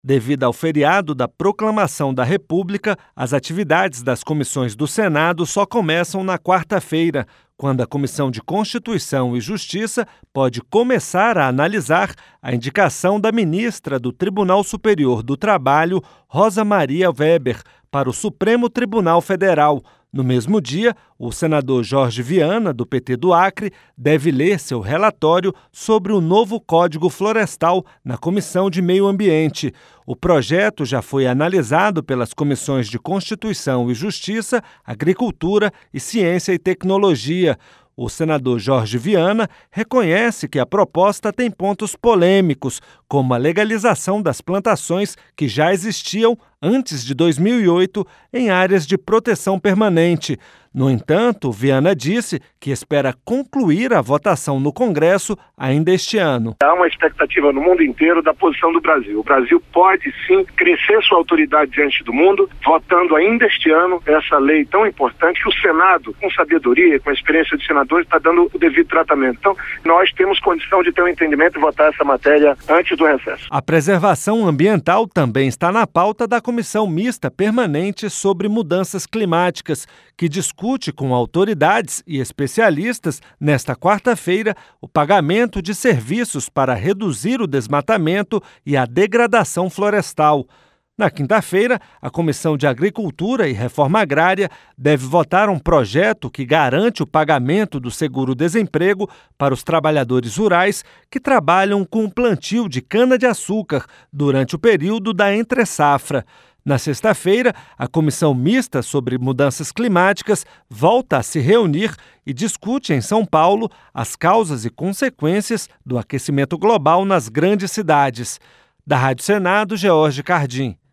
Devido ao feriado da Proclamação da República, as atividades das comissões do Senado só começam na quarta-feira, quando a Comissão de Constituição e Justiça pode começar a analisar a indicação da ministra do Tribunal Superior do Trabalho, Rosa Maria Weber, para o Supremo Tribunal Federal. No mesmo dia, o senador Jorge Viana, do PT do Acre, deve ler seu relatório sobre o novo Código Florestal na Comissão de Meio Ambiente. O projeto já foi analisado pelas comissões de Constituição e Justiça, Agricultura e Ciência e Tecnologia. O senador Jorge Viana reconhece que a proposta tem pontos polêmicos, como a legalização das plantações que já existiam antes de 2008 em áreas de proteção permanente. No entanto, Viana disse que espera concluir a votação no Congresso ainda este ano. Há uma expectativa no mundo inteiro da posição do Brasil. O Brasil pode sim crescer sua autoridade diante do mundo, votando ainda este ano essa lei tão importante que o Senado, com sabedoria, com a experiência de senadores, está dando o devido tratamento. Então, nós temos condição de ter um entendimento e votar essa matéria antes do recesso. A preservação ambiental também está na pauta da Comissão Mista Permanente sobre Mudanças Climáticas, que discute com autoridades e especialistas, nesta quarta-feira, o pagamento de serviços para reduzir o desmatamento e a degradação florestal. Na quinta-feira, a Comissão de Agricultura e Reforma Agrária deve votar um projeto que garante o pagamento do seguro-desemprego para os trabalhadores rurais que trabalham com o plantio de cana-de-açúcar durante o período da entre-safra. Na sexta-feira, a Comissão Mista sobre Mudanças Climáticas volta a se reunir e discute em São Paulo as causas e consequências do aquecimento global nas grandes cidades. Da Rádio Senado, George Cardim.